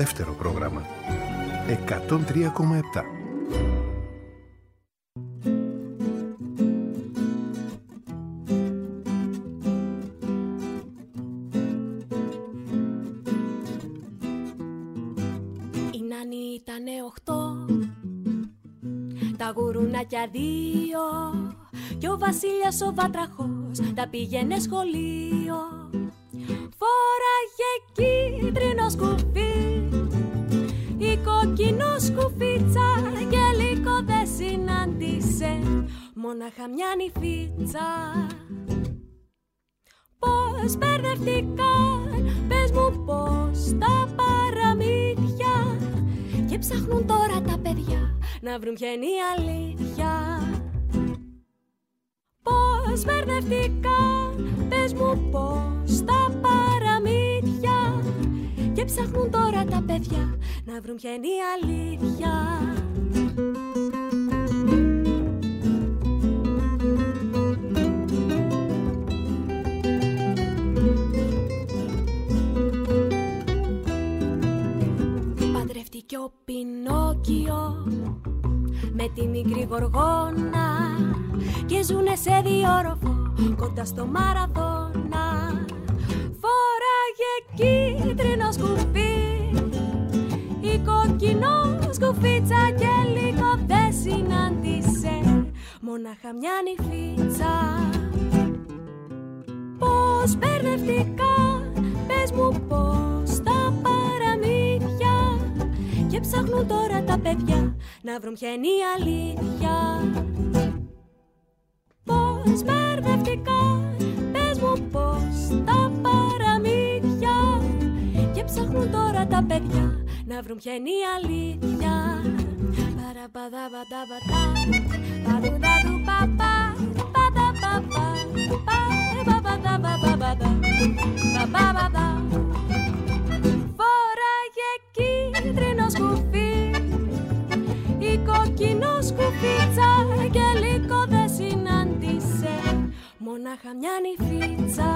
δεύτερο πρόγραμμα. 103,7. Η Νάνη ήτανε 8, τα γουρουνάκια 2 και ο Βασίλιας ο Βάτραχος τα πήγαινε σχολείο. Φόραγε κίτρινο σκουφί, η κόκκινο σκουφίτσα και λίγο δεν συνάντησε, μόναχα μια νυφίτσα. Πώς μπερδευτήκαν, πες μου πώς, τα παραμύθια, και ψάχνουν τώρα τα παιδιά να βρουν ποια είναι η αλήθεια. Πώς μπερδευτήκαν, πες μου πώς, τα παραμύθια, και ψάχνουν τώρα τα παιδιά να βρουν ποια είναι η αλήθεια. Παντρεύτηκε ο Πινόκιο με τη μικρή Γοργόνα και ζουνε σε διόροφο κοντά στο Μαραδόνα. Φόραγε κίτρινο σκουφί, η κόκκινο σκουφίτσα και λίγο δεν συνάντησε, μόναχα μια νυφίτσα. Πώς μπερδευτικά, πες μου πώς, τα παραμύθια, και ψάχνουν τώρα τα παιδιά να βρουν ποια είναι η αλήθεια. Πώς μπερδευτικά, πες μου πώς, τα παραμύθια, και ψάχνουν τώρα τα παιδιά να βρουν ποια είναι η αλήθεια. Φόραγε κίτρινο σκουφί, η κόκκινο σκουφίτσα και λίγο δεν συνάντησε, μόναχα μια νυφίτσα.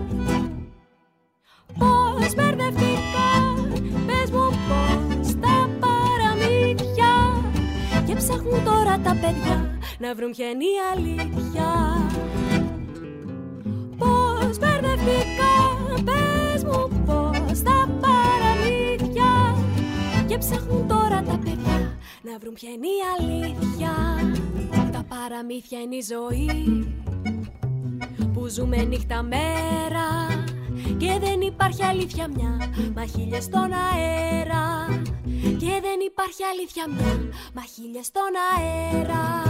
Πώς μπερδευτικά, πες μου πώς, τα παραμύθια, και ψάχνουν τώρα τα παιδιά να βρουν ποια είναι η αλήθεια. Πώς μπερδευτικά, πες μου πώς, τα παραμύθια, και ψάχνουν τώρα τα παιδιά να βρουν ποια είναι η αλήθεια. Τα παραμύθια είναι η ζωή που ζούμε νύχτα μέρα, και δεν υπάρχει αλήθεια μια, μα χίλιες στον αέρα. Και δεν υπάρχει αλήθεια μια, μα χίλιες στον αέρα.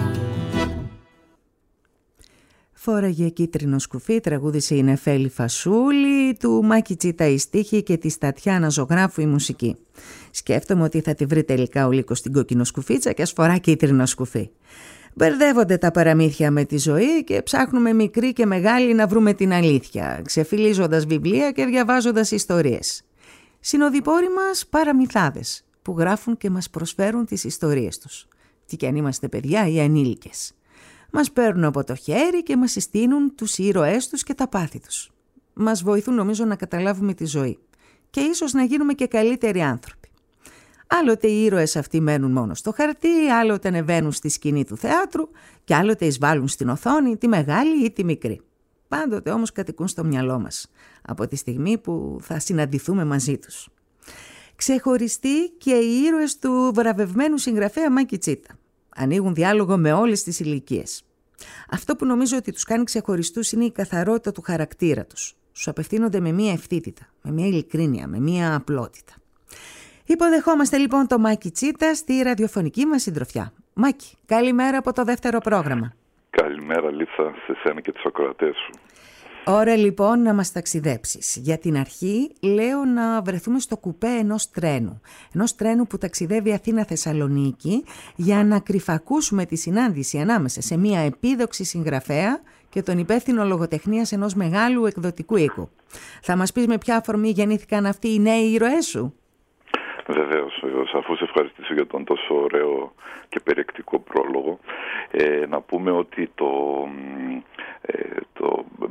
Φόραγε κίτρινο σκουφί, τραγούδισε η Νεφέλη Φασούλη, του Μάκη Τσίτα η στίχη και της Τατιάνα Ζωγράφου η μουσική. Σκέφτομαι ότι θα τη βρει τελικά ο Λύκος στην κόκκινο σκουφίτσα και ας φορά κίτρινο σκουφί. Μπερδεύονται τα παραμύθια με τη ζωή και ψάχνουμε μικροί και μεγάλοι να βρούμε την αλήθεια, ξεφυλίζοντας βιβλία και διαβάζοντας ιστορίες. Συνοδοιπόροι μας παραμυθάδες που γράφουν και μας προσφέρουν τις ιστορίες τους, τι κι αν είμαστε παιδιά ή ανήλικες. Μας παίρνουν από το χέρι και μας συστήνουν τους ήρωές τους και τα πάθη τους. Μας βοηθούν νομίζω να καταλάβουμε τη ζωή και ίσως να γίνουμε και καλύτεροι άνθρωποι. Άλλοτε οι ήρωες αυτοί μένουν μόνο στο χαρτί, άλλοτε ανεβαίνουν στη σκηνή του θεάτρου και άλλοτε εισβάλλουν στην οθόνη, τη μεγάλη ή τη μικρή. Πάντοτε όμως κατοικούν στο μυαλό μας, από τη στιγμή που θα συναντηθούμε μαζί τους. Ξεχωριστοί και οι ήρωες του βραβευμένου συγγραφέα Μάκη Τσίτα. Ανοίγουν διάλογο με όλες τις ηλικίες. Αυτό που νομίζω ότι τους κάνει ξεχωριστούς είναι η καθαρότητα του χαρακτήρα τους. Τους απευθύνονται με μία ευθύτητα, με μία ειλικρίνεια, με μία απλότητα. Υποδεχόμαστε λοιπόν το Μάκη Τσίτα στη ραδιοφωνική μας συντροφιά. Μάκη, καλημέρα από το δεύτερο πρόγραμμα. Καλημέρα Λίτσα, σε σένα και τους ακροατές σου. Ώρα λοιπόν να μας ταξιδέψεις. Για την αρχή λέω να βρεθούμε στο κουπέ ενός τρένου. Ενός τρένου που ταξιδεύει Αθήνα-Θεσσαλονίκη για να κρυφακούσουμε τη συνάντηση ανάμεσα σε μια επίδοξη συγγραφέα και τον υπεύθυνο λογοτεχνίας ενός μεγάλου εκδοτικού οίκου. Θα μας πεις με ποια αφορμή γεννήθηκαν αυτοί οι νέοι ήρωές σου? Βεβαίως, αφού σε ευχαριστήσω για τον τόσο ωραίο και περιεκτικό πρόλογο, να πούμε ότι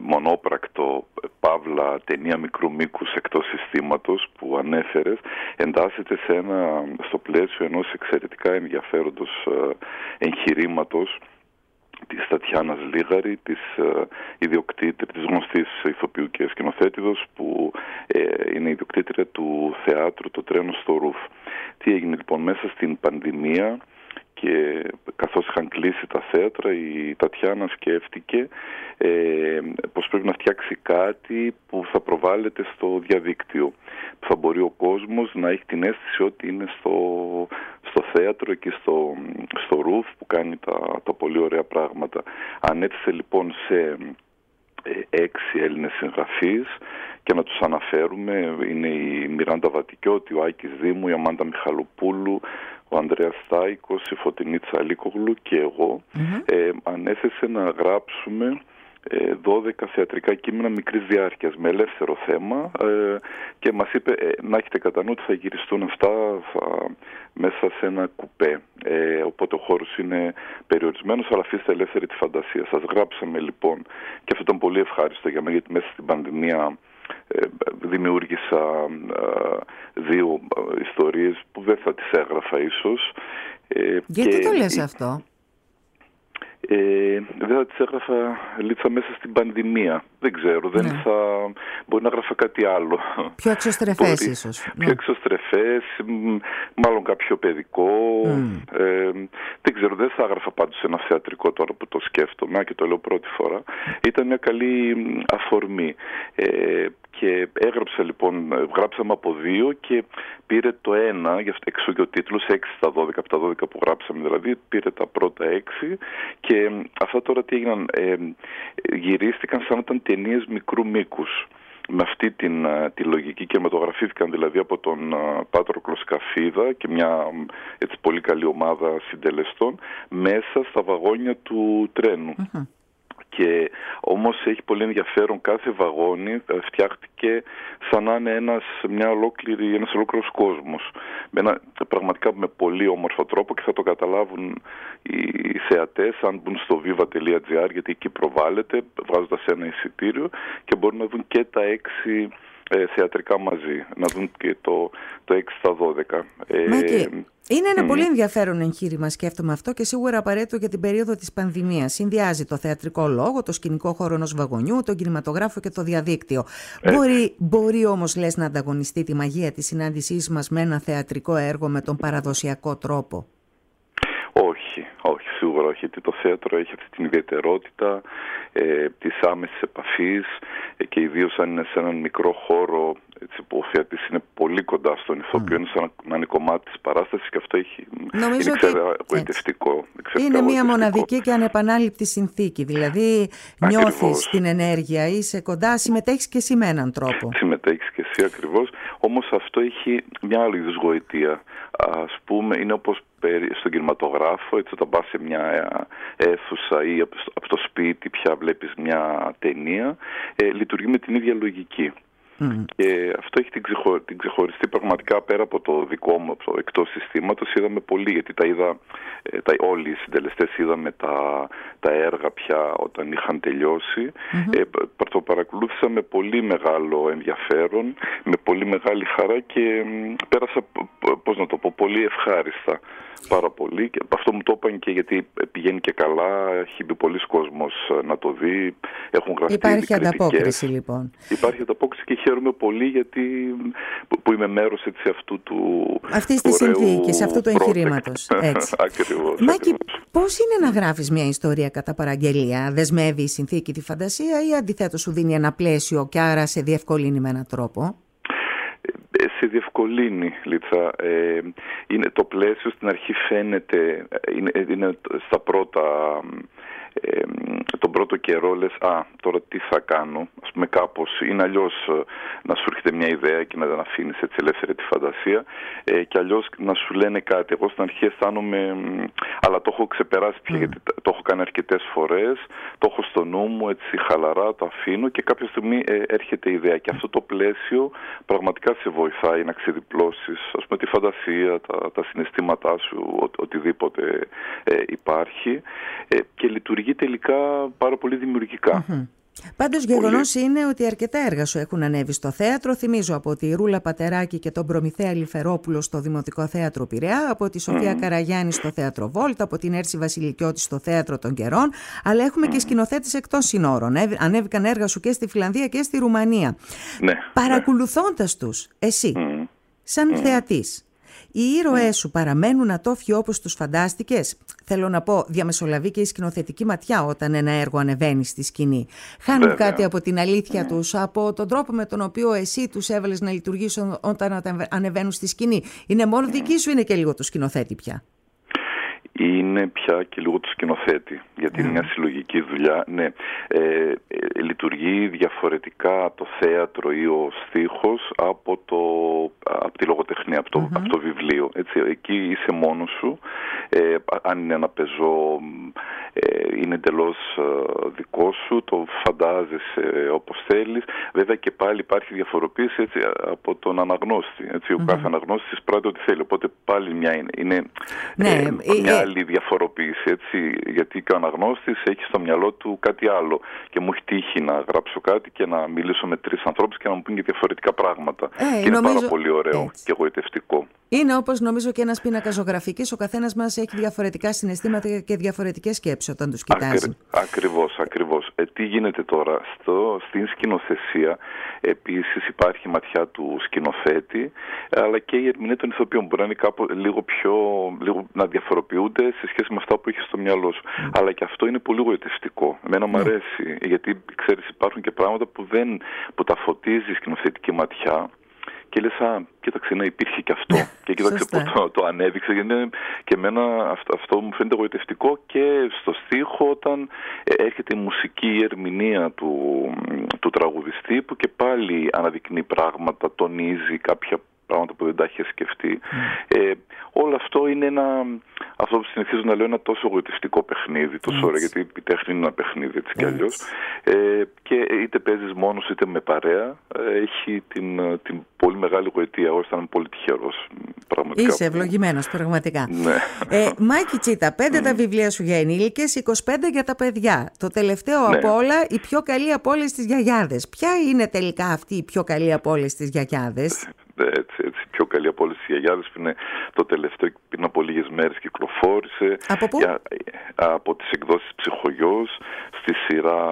μονόπρακτο παύλα ταινία μικρού μήκους εκτός συστήματος που ανέφερες, εντάσσεται στο πλαίσιο ενός εξαιρετικά ενδιαφέροντος εγχειρήματος της Τατιάνας Λίγαρη, της ιδιοκτήτρια, της γνωστής ηθοποιού και σκηνοθέτηδος, που είναι ιδιοκτήτρια του θεάτρου «Το τρένο στο Ρουφ». Τι έγινε λοιπόν μέσα στην πανδημία, και καθώς είχαν κλείσει τα θέατρα, η Τατιάνα σκέφτηκε πως πρέπει να φτιάξει κάτι που θα προβάλλεται στο διαδίκτυο, που θα μπορεί ο κόσμος να έχει την αίσθηση ότι είναι στο θέατρο, εκεί στο Ρουφ που κάνει τα πολύ ωραία πράγματα. Ανέτησε λοιπόν σε 6 Έλληνες συγγραφείς, και να τους αναφέρουμε: είναι η Μιράντα Βατικιώτη, ο Άκης Δήμου, η Αμάντα Μιχαλοπούλου, ο Ανδρέας Στάικος, η Φωτεινή Τσαλίκογλου και εγώ. Ανέθεσε να γράψουμε 12 θεατρικά κείμενα μικρής διάρκειας με ελεύθερο θέμα, και μας είπε να έχετε κατά νου ότι θα γυριστούν αυτά μέσα σε ένα κουπέ, οπότε ο χώρος είναι περιορισμένος, αλλά αφήστε ελεύθερη τη φαντασία σας. Γράψαμε λοιπόν, και αυτό ήταν πολύ ευχάριστο για μένα, γιατί μέσα στην πανδημία δημιούργησα 2 ιστορίες που δεν θα τις έγραφα ίσως. Γιατί το λες αυτό? Δεν θα τις έγραφα, Λίτσα, μέσα στην πανδημία. Δεν ξέρω, μπορεί να έγραφα κάτι άλλο. Πιο εξωστρεφές ίσως. Πιο εξωστρεφές, μάλλον κάποιο παιδικό. Δεν ξέρω, δεν θα έγραφα πάντως ένα θεατρικό, τώρα που το σκέφτομαι και το λέω πρώτη φορά. Ήταν μια καλή αφορμή. Και έγραψα λοιπόν, γράψαμε από 2 και πήρε το 1, γι' αυτό έξω και ο τίτλος, 6 στα 12, από τα 12 που γράψαμε δηλαδή, πήρε τα πρώτα 6, και αυτά τώρα τι έγιναν, γυρίστηκαν σαν να ήταν ταινίες μικρού μήκους. Με αυτή τη λογική, και αιματογραφήθηκαν δηλαδή από τον Πάτροκλο Σκαφίδα και μια έτσι πολύ καλή ομάδα συντελεστών μέσα στα βαγόνια του τρένου. Και όμως έχει πολύ ενδιαφέρον, κάθε βαγόνι φτιάχτηκε σαν να είναι ένας ολόκληρος κόσμος, πραγματικά με πολύ όμορφο τρόπο, και θα το καταλάβουν οι θεατές αν μπουν στο viva.gr, γιατί εκεί προβάλλεται βγάζοντας ένα εισιτήριο, και μπορούν να δουν και τα 6 θεατρικά μαζί, να δουν και το 6 στα 12. Είναι ένα πολύ ενδιαφέρον εγχείρημα, σκέφτομαι αυτό, και σίγουρα απαραίτητο για την περίοδο της πανδημίας. Συνδυάζει το θεατρικό λόγο, το σκηνικό χώρο ενός βαγονιού, τον κινηματογράφο και το διαδίκτυο. Μπορεί όμως, λες, να ανταγωνιστεί τη μαγεία της συνάντησής μας με ένα θεατρικό έργο με τον παραδοσιακό τρόπο? Όχι, σίγουρα όχι, γιατί το θέατρο έχει αυτή την ιδιαιτερότητα της άμεσης επαφής, και ιδίως αν είναι σε έναν μικρό χώρο, έτσι, που ο θεατής είναι πολύ κοντά στον ηθοποιό, είναι σαν να είναι κομμάτι της παράστασης, και αυτό είναι εξαιρετικό. Είναι μια μοναδική και ανεπανάληπτη συνθήκη, δηλαδή νιώθεις την ενέργεια, είσαι κοντά, συμμετέχεις και εσύ με έναν τρόπο. Συμμετέχεις και εσύ ακριβώς, όμως αυτό έχει μια άλλη είδους γοητεία. Ας πούμε, είναι όπως στον κινηματογράφο, έτσι, όταν πας σε μια αίθουσα ή από το σπίτι πια βλέπεις μια ταινία, λειτουργεί με την ίδια λογική. Και αυτό έχει την ξεχωριστή, πραγματικά, πέρα από το δικό μου, από το εκτός συστήματος, είδαμε πολύ, γιατί τα είδα, όλοι οι συντελεστές είδαμε τα έργα πια όταν είχαν τελειώσει. Το παρακολούθησα με πολύ μεγάλο ενδιαφέρον, με πολύ μεγάλη χαρά, και πέρασα, πολύ ευχάριστα. Πάρα πολύ, και αυτό μου το είπαν, και γιατί πηγαίνει και καλά, έχει μπει πολλοί κόσμος να το δει, έχουν γραφτεί. Υπάρχει ανταπόκριση λοιπόν. Υπάρχει ανταπόκριση, και χαίρομαι πολύ, γιατί που είμαι μέρος αυτής της συνθήκης, αυτού του εγχειρήματος. Ακριβώς. Μάκη, πώς είναι να γράφεις μια ιστορία κατά παραγγελία? Δεσμεύει η συνθήκη τη φαντασία, ή αντιθέτως σου δίνει ένα πλαίσιο και άρα σε διευκολύνει με έναν τρόπο? Σε διευκολύνει, Λίτσα. Το πλαίσιο στην αρχή φαίνεται, είναι στα πρώτα, τον πρώτο καιρό λες, τώρα τι θα κάνω, ας πούμε, κάπως είναι αλλιώς να σου έρχεται μια ιδέα και να την αφήνεις έτσι ελεύθερη τη φαντασία, και αλλιώς να σου λένε κάτι. Εγώ στην αρχή αισθάνομαι, αλλά το έχω ξεπεράσει πια, γιατί το έχω κάνει αρκετές φορές, το έχω στο νου μου, έτσι χαλαρά το αφήνω, και κάποια στιγμή έρχεται η ιδέα, και αυτό το πλαίσιο πραγματικά σε βοηθάει να ξεδιπλώσεις, ας πούμε, τη φαντασία, τα συναισθήματά σου, οτιδήποτε υπάρχει, και λειτουργεί τελικά πάρα πολύ δημιουργικά. Πάντως γεγονός είναι ότι αρκετά έργα σου έχουν ανέβει στο θέατρο. Θυμίζω από τη Ρούλα Πατεράκη και τον Προμηθέα Λιφερόπουλο στο Δημοτικό Θέατρο Πειραιά, από τη Σοφία Καραγιάννη στο Θέατρο Βόλτα, από την Έρση Βασιλικιώτη στο Θέατρο των Καιρών, αλλά έχουμε και σκηνοθέτες εκτός συνόρων. Ανέβηκαν έργα σου και στη Φιλανδία και στη Ρουμανία. Ναι, παρακολουθώντας τους, εσύ, σαν θεατής, οι ήρωές σου παραμένουν ατόφιοι όπως τους φαντάστηκες? Θέλω να πω, διαμεσολαβεί και η σκηνοθετική ματιά όταν ένα έργο ανεβαίνει στη σκηνή. Χάνουν κάτι από την αλήθεια τους, από τον τρόπο με τον οποίο εσύ τους έβαλες να λειτουργήσουν όταν ανεβαίνουν στη σκηνή? Είναι μόνο δική σου, είναι και λίγο του σκηνοθέτη πια? Είναι πια και λίγο του σκηνοθέτη, γιατί είναι μια συλλογική δουλειά. Ναι, λειτουργεί διαφορετικά το θέατρο ή ο στίχος από τη λογοτεχνία, από το βιβλίο. Έτσι, εκεί είσαι μόνος σου. Αν είναι ένα πεζό, είναι εντελώς δικό σου, το φαντάζεσαι όπως θέλεις. Βέβαια και πάλι υπάρχει διαφοροποίηση, έτσι, από τον αναγνώστη. Έτσι, ο κάθε αναγνώστης πράττει ό,τι θέλει, οπότε πάλι είναι μια άλλη διαφοροποίηση, έτσι, γιατί και ο αναγνώστης έχει στο μυαλό του κάτι άλλο και μου έχει τύχει να γράψω κάτι και να μιλήσω με 3 ανθρώπους και να μου πούν και διαφορετικά πράγματα. Και είναι πάρα πολύ ωραίο και εγωιτευτικό. Είναι όπως νομίζω και ένας πίνακας ζωγραφικής, ο καθένας μας έχει διαφορετικά συναισθήματα και διαφορετικές σκέψεις όταν τους κοιτάζει. Ακριβώς. Τι γίνεται τώρα? Στην σκηνοθεσία επίσης υπάρχει ματιά του σκηνοθέτη, αλλά και η ερμηνεία των ηθοποιών μπορεί να είναι λίγο να διαφοροποιούνται σε σχέση με αυτά που έχει στο μυαλό σου. Αλλά και αυτό είναι πολύ γοητευτικό. Εμένα μου αρέσει, γιατί ξέρεις, υπάρχουν και πράγματα που τα φωτίζει η σκηνοθετική ματιά. Και λες, κοίταξε, να υπήρχε και αυτό. Και κοίταξε που το ανέδειξε. Και εμένα αυτό μου φαίνεται γοητευτικό και στο στίχο, όταν έρχεται η μουσική, η ερμηνεία του τραγουδιστή, που και πάλι αναδεικνύει πράγματα, τονίζει κάποια πράγματα που δεν τα είχε σκεφτεί. Όλο αυτό είναι αυτό που συνηθίζω να λέω, ένα τόσο γοητευτικό παιχνίδι, τόσο ωραίο, γιατί η τέχνη είναι ένα παιχνίδι έτσι κι αλλιώς. Και είτε παίζεις μόνος είτε με παρέα, έχει την πολύ μεγάλη γοητεία. Εγώ ήταν πολύ τυχερός. Πραγματικά. Είσαι ευλογημένος, πραγματικά. Ναι. Μάκη Τσίτα, 5 τα βιβλία σου για ενήλικες, 25 για τα παιδιά. Το τελευταίο από όλα, η πιο καλή από όλες τις γιαγιάδες. Ποια είναι τελικά αυτή η πιο καλή από όλες τις γιαγιάδες? Έτσι, πιο καλή από όλες τις γιαγιάδες, που είναι το τελευταίο, πριν από λίγες μέρες κυκλοφόρησε. Από πού? Από τις εκδόσεις Ψυχογιός, στη σειρά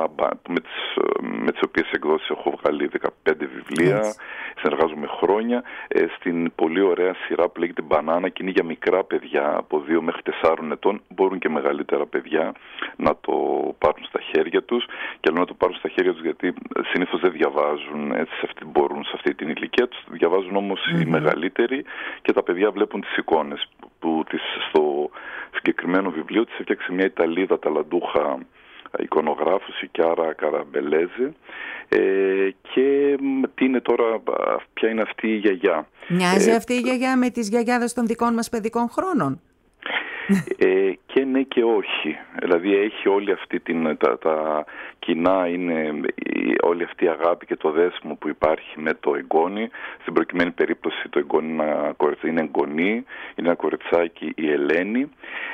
με τις οποίες εκδόσεις έχω βγάλει 15 βιβλία, συνεργάζομαι χρόνια, στην πολύ ωραία σειρά που λέγεται Μπανάνα, και είναι για μικρά παιδιά από 2 μέχρι 4 ετών, μπορούν και μεγαλύτερα παιδιά να το πάρουν στα χέρια τους, και λέω να το πάρουν στα χέρια τους γιατί συνήθως δεν διαβάζουν, έτσι, μπορούν σε αυτή την ηλικία τους, διαβάζουν όμως οι μεγαλύτεροι, και τα παιδιά βλέπουν τις εικόνες που στο συγκεκριμένο βιβλίο της έφτιαξε μια Ιταλίδα ταλαντούχα εικονογράφος, η Κιάρα Καραμπελέζε, και τι είναι τώρα, ποια είναι αυτή η γιαγιά. Μοιάζει αυτή η γιαγιά με τις γιαγιάδες των δικών μας παιδικών χρόνων? Και ναι και όχι. Δηλαδή έχει όλη αυτή τα κοινά, είναι όλη αυτή η αγάπη και το δέσιμο που υπάρχει με το εγγόνι. Στην προκειμένη περίπτωση το εγγόνι είναι εγγονή, είναι ένα κοριτσάκι, η Ελένη,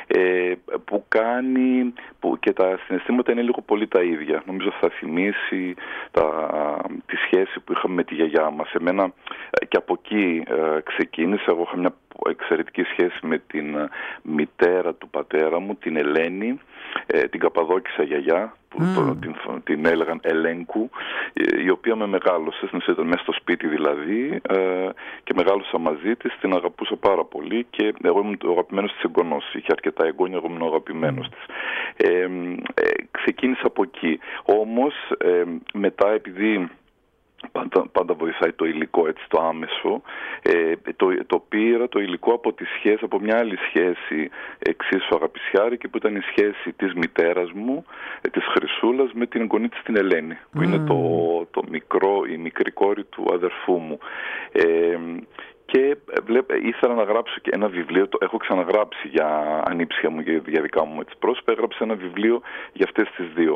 που και τα συναισθήματα είναι λίγο πολύ τα ίδια. Νομίζω θα θυμίσει τη σχέση που είχαμε με τη γιαγιά μας. Εμένα και από εκεί ξεκίνησε. Εγώ είχα μια εξαιρετική σχέση με την μητέρα του πατέρα μου, την Ελένη, την Καπαδόκησα γιαγιά, που την έλεγαν Ελένκου, η οποία με μεγάλωσε, ήταν μέσα στο σπίτι δηλαδή, και μεγάλωσα μαζί της, την αγαπούσα πάρα πολύ, και εγώ ήμουν ο αγαπημένος της εγγονός. Είχε αρκετά εγγόνια, εγώ ήμουν ο αγαπημένος της. Ξεκίνησα από εκεί. Όμως μετά, επειδή πάντα βοηθάει το υλικό, έτσι, το άμεσο, το πήρα το υλικό από τη σχέση, από μια άλλη σχέση εξίσου αγαπησιάρικη, που ήταν η σχέση της μητέρας μου, της Χρυσούλας, με την εγγονή της την Ελένη, που είναι η μικρή κόρη του αδερφού μου. Και ήθελα να γράψω και ένα βιβλίο, το έχω ξαναγράψει για ανήψια μου, για δικά μου πρόσωπα, έγραψα ένα βιβλίο για αυτές τις δύο.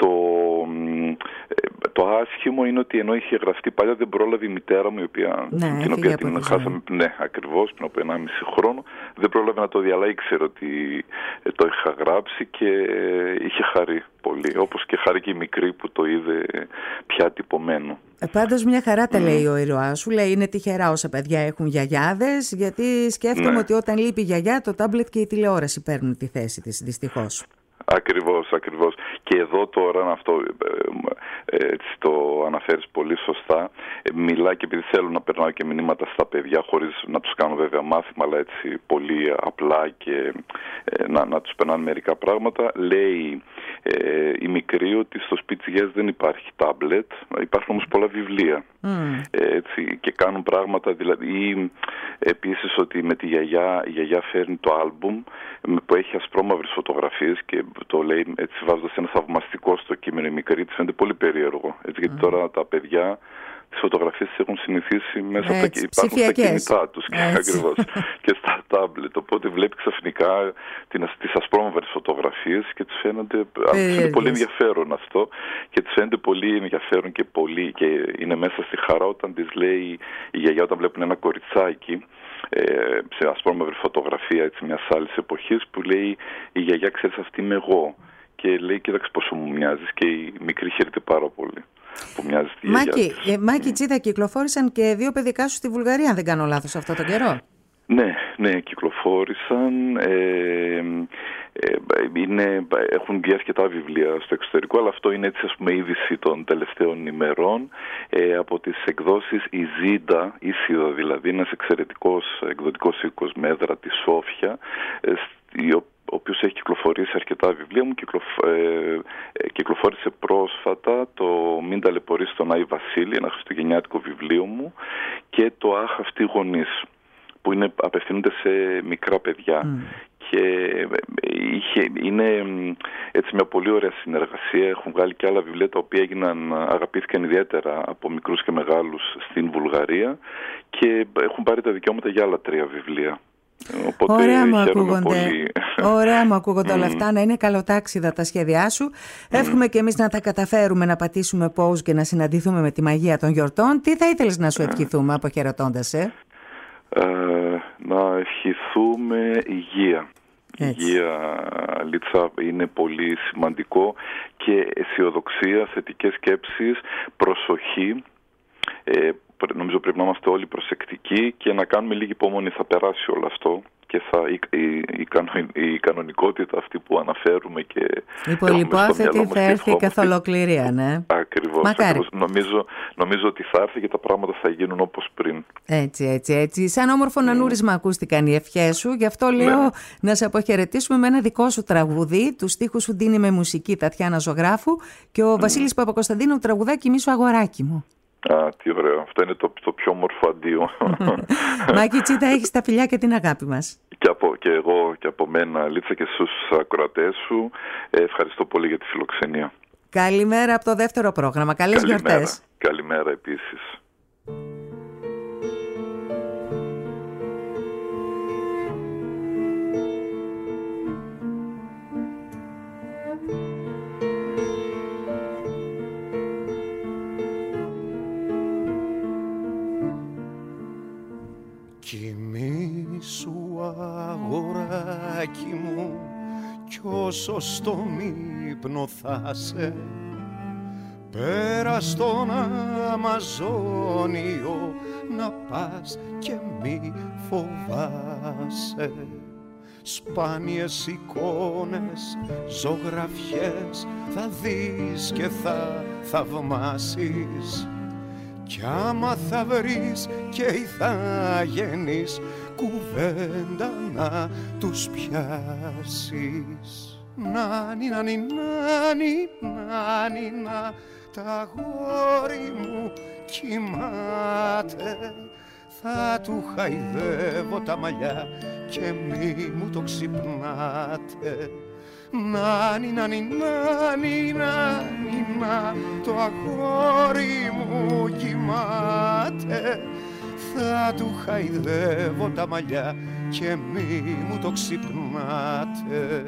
Το άσχημο είναι ότι ενώ είχε γραφτεί παλιά, δεν πρόλαβε η μητέρα μου, την οποία την χάσαμε, ακριβώς, πριν από 1,5 χρόνο, δεν πρόλαβε να το διαλέξει, ήξερε ότι το είχα γράψει και είχε χαρεί. πολύ. Όπως και χάρηκε η μικρή που το είδε πια τυπωμένο. Πάντως μια χαρά τα λέει ο ήρωάς σου. Λέει είναι τυχερά όσα παιδιά έχουν γιαγιάδες, γιατί σκέφτομαι ότι όταν λείπει η γιαγιά το τάμπλετ και η τηλεόραση παίρνουν τη θέση της, δυστυχώς. Ακριβώς. Και εδώ τώρα αυτό έτσι το αναφέρεις πολύ σωστά. Μιλάει και επειδή θέλω να περνάω και μηνύματα στα παιδιά χωρίς να τους κάνω βέβαια μάθημα, αλλά έτσι πολύ απλά και να τους περνάνε μερικά πράγματα. Λέει η μικρή ότι στο σπίτι της γιαγιάς δεν υπάρχει τάμπλετ, υπάρχουν όμως πολλά βιβλία. Έτσι, και κάνουν πράγματα, δηλαδή επίσης ότι με τη γιαγιά, η γιαγιά φέρνει το άλμπουμ που έχει ασπρόμαυρες φωτογραφίες και το λέει έτσι βάζοντας ένα θαυμαστικό στο κείμενο. Η μικρή της φαίνεται πολύ περίεργο, έτσι, γιατί τώρα τα παιδιά τις φωτογραφίες τις έχουν συνηθίσει μέσα από τα υπάρχουν στα κινητά τους ακριβώς, και στα τάμπλετ, οπότε βλέπει ξαφνικά τις ασπρόμαυρες φωτογραφίες και τους φαίνεται πολύ ενδιαφέρον αυτό και τους φαίνεται πολύ ενδιαφέρον και είναι μέσα στη χαρά όταν της λέει η γιαγιά, όταν βλέπουν ένα κοριτσάκι σε ασπρόμαυρη φωτογραφία έτσι, μιας άλλης εποχής, που λέει η γιαγιά, ξέρεις, αυτή είμαι εγώ, και λέει κοίταξε πόσο μου μοιάζεις, και η μικρή χαίρεται πάρα πολύ που μοιάζει στη γιαγιά της. Μάκη Τσίτα, κυκλοφόρησαν και 2 παιδικά σου στη Βουλγαρία, αν δεν κάνω λάθος, αυτό τον καιρό. Ναι, κυκλοφόρησαν. Έχουν βγει αρκετά βιβλία στο εξωτερικό, αλλά αυτό είναι έτσι, ας πούμε, είδηση των τελευταίων ημερών από τις εκδόσεις Ιζίντα, Ίσιδα δηλαδή, ένας εξαιρετικός εκδοτικός οίκος με έδρα τη Σόφια, ο οποίος έχει κυκλοφορήσει αρκετά βιβλία μου. Κυκλοφόρησε πρόσφατα το «Μην ταλαιπωρείς τον Άη Βασίλη», ένα χριστουγεννιάτικο βιβλίο μου, και το «Αχ, αυτοί οι γονείς», που απευθύνονται σε μικρά παιδιά. Και είναι έτσι μια πολύ ωραία συνεργασία. Έχουν βγάλει και άλλα βιβλία τα οποία αγαπήθηκαν ιδιαίτερα από μικρούς και μεγάλους στην Βουλγαρία, και έχουν πάρει τα δικαιώματα για άλλα 3 βιβλία. Οπότε ωραία μου ακούγονται όλα αυτά. Να είναι καλοτάξιδα τα σχέδιά σου. Εύχομαι και εμείς να τα καταφέρουμε να πατήσουμε pause και να συναντηθούμε με τη μαγεία των γιορτών. Τι θα ήθελες να σου ευχηθούμε αποχαιρετώντας? Να ευχηθούμε υγεία. Υγεία, Λίτσα, είναι πολύ σημαντικό, και αισιοδοξία, θετικές σκέψεις, προσοχή. Νομίζω πρέπει να είμαστε όλοι προσεκτικοί και να κάνουμε λίγη υπομονή. Θα περάσει όλο αυτό και η κανονικότητα αυτή που αναφέρουμε και η πολυπόθετη θα έρθει καθ' ολοκληρία, ναι. Ακριβώς. Νομίζω ότι θα έρθει και τα πράγματα θα γίνουν όπως πριν. Έτσι. Σαν όμορφο νανούρισμα ακούστηκαν οι ευχές σου, γι' αυτό λέω να σε αποχαιρετήσουμε με ένα δικό σου τραγουδί. Τους στίχους σου δίνει με μουσική Τατιάνα Ζωγράφου και ο Βασίλης Παπακοσταντίνου τραγουδάκι «Μη σου αγοράκι μου». Τι ωραίο. Αυτό είναι το πιο όμορφο αντίο. Μάκη Τσίτα, έχεις τα φιλιά και την αγάπη μας. Και εγώ και από μένα, Λίτσα, και στους ακροατές σου. Ευχαριστώ πολύ για τη φιλοξενία. Καλημέρα από το δεύτερο πρόγραμμα. Καλές γιορτές. Καλημέρα επίσης. Κοιμήσου αγοράκι μου, κι όσο στον ύπνο θα σε, πέρα στον Αμαζόνιο να πας και μη φοβάσαι. Σπάνιες εικόνες, ζωγραφιές θα δεις και θα θαυμάσεις, κι άμα θα βρεις και θα γεννείς κουβέντα να τους πιάσεις. Νάνι, νάνι, νάνι, νάνι, να τα αγόρι μου κοιμάται, θα του χαϊδεύω τα μαλλιά και μη μου το ξυπνάτε. Νάνι, νάνι, νάνι, νάνι, να το αγόρι μου κοιμάται, θα του χαϊδεύω τα μαλλιά και μη μου το ξυπνάτε.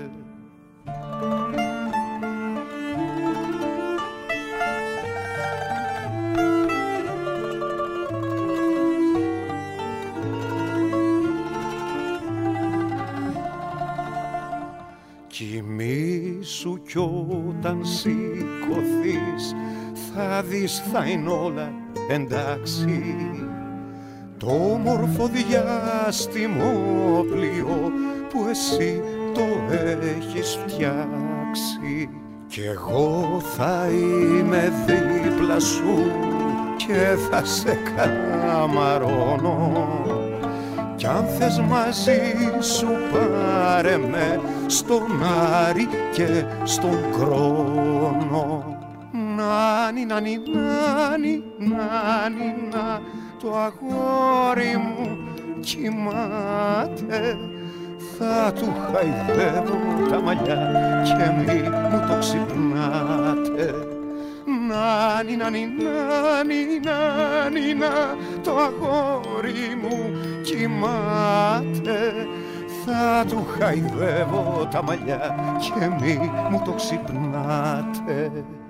Κοιμήσου κι όταν σηκωθείς, θα δεις θα είναι όλα εντάξει. Το όμορφο διάστημο πλοίο που εσύ το έχεις φτιάξει, κι εγώ θα είμαι δίπλα σου και θα σε καμαρώνω, κι αν θες μαζί σου πάρε με στον Άρη και στον Κρόνο. Νάνι, νάνι, νάνι, νάνι, να, το αγόρι μου κοιμάται, θα του χαϊδεύω τα μαλλιά και μη μου το ξυπνάτε. Νάνι, νάνι, νάνι, νάνι, να, το αγόρι μου κοιμάται, θα του χαϊδεύω τα μαλλιά και μη μου το ξυπνάτε.